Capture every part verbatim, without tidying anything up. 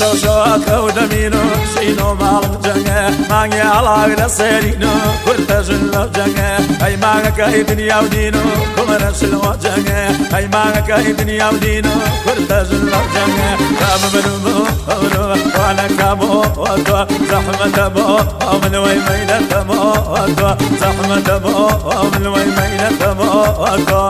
شوشوك ودمينو شينو مالك جنة ماني على غرسينو كنت جلو جنة أي مانك أي دنيا ودينو كمرا شلو جنة أي مانك أي دنيا ودينو كنت جلو جنة كام منو أمرو وانا كامو واتوا زحمة بو ومن ويمينة مو واتوا زحمة بو ومن ويمينة مو واتوا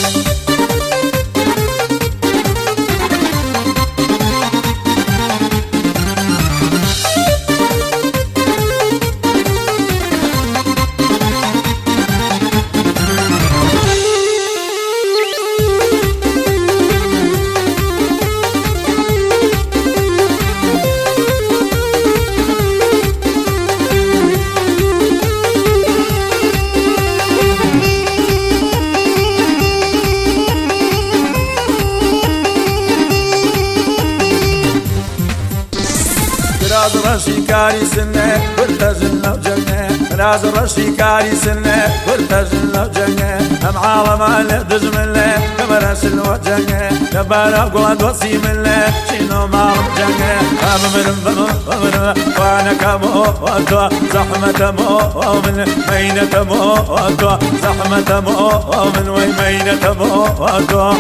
راز رشي كاري سنة كنت جنة وجنة راز رشي كاري سنة كنت جنة وجنة هم عالم على دجم الله كما رش الوجنة نبالا قواد وصيم الله شينو مالم جنة هم من بمو ومن وانا كمو واتوا زحمة مو ومن مينة مو واتوا زحمة مو ومن ويمينة مو واتوا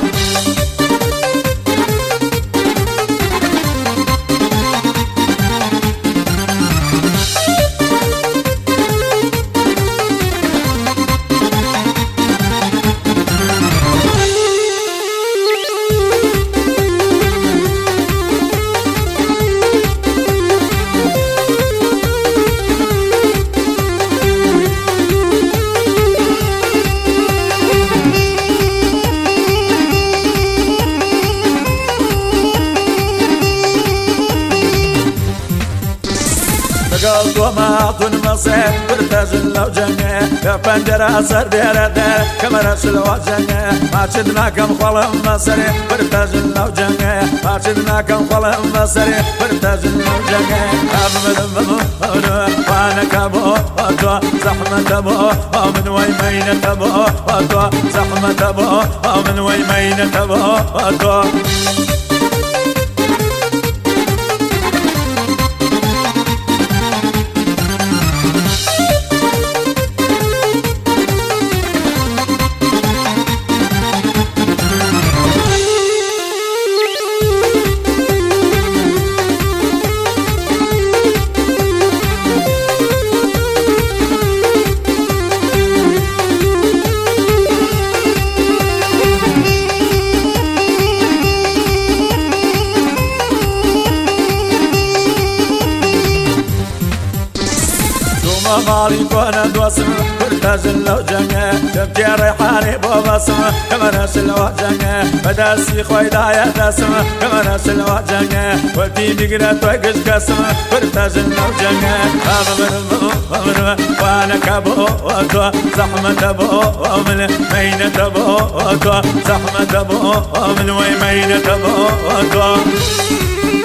قلت وما أعطون مصير برتاج لو جنة كبندر أسر بيرده كمرش لو جنة ما شدنا كم خلهم مصير برتاج لو جنة ما شدنا كم خلهم مصير برتاج لو جنة أمن ممر وانا كبو واتوا زحمة بو ومن ويمينة بو واتوا زحمة بو ومن ويمينة بو واتوا مالي كونا دوسم برتاج لو جنة تبكي ريحاني بو بسم كما ناس لو جنة بداسي خوي دايا دسم كما ناس لو جنة ودي بيقنا توقش قسم برتاج لو جنة أمر أمر وانا كبو واتوا زحمة بو ومن مينة بو واتوا زحمة بو ومن ويمينة بو واتوا